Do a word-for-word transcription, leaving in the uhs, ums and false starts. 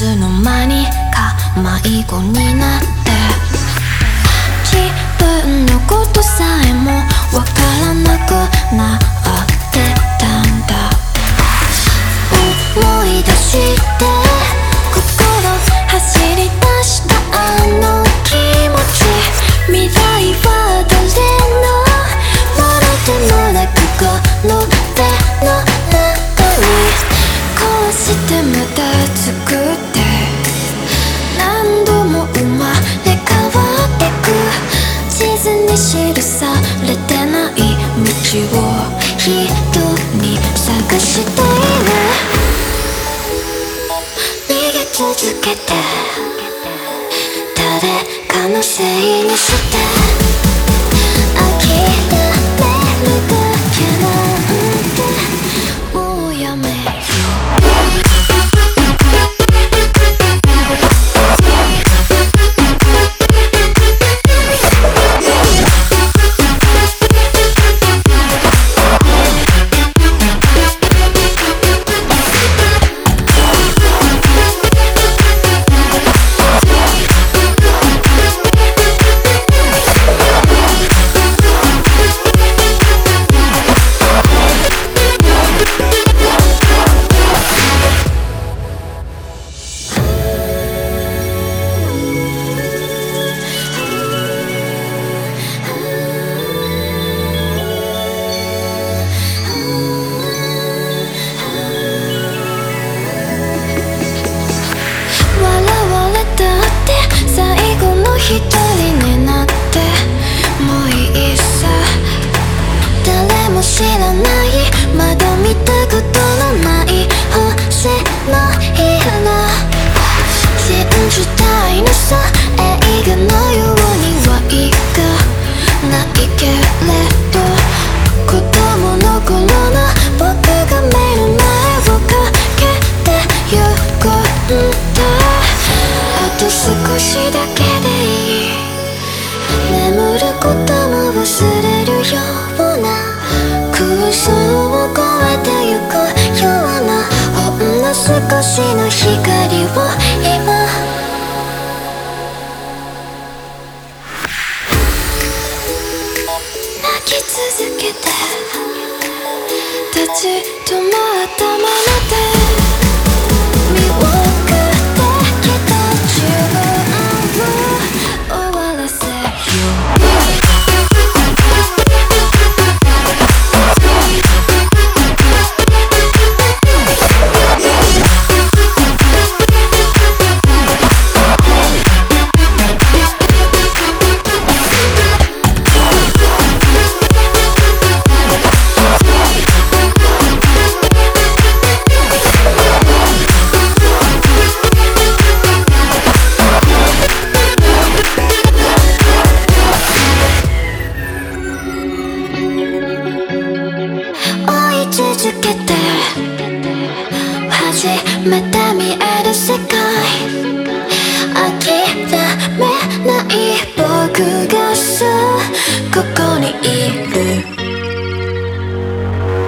つの間にか迷子になって自分のことさえもわからなくなってたんだ。思い出して心走り出したあの気持ち、未来は誰のものでもなくこの手の中にこうしてまた作って何度も生まれ変わってく、地図に記されてない道を一人探している。逃げ続けて誰かのせいにして諦めるだけなんてもうやめよう。一人になってもういいさ、誰も知らないまだ見たことのない星の色、信じたいのさ映画のようにはいかないけれど、子供の頃の僕が目の前をかけてゆくんだ。あと少しだけでいい、眠ることも忘れるような空想を超えてゆくようなほんの少しの光を今泣き続けて立ち止まったままで見送ってきた自分を終わらせよう。続けて初めて見える世界、諦めない僕が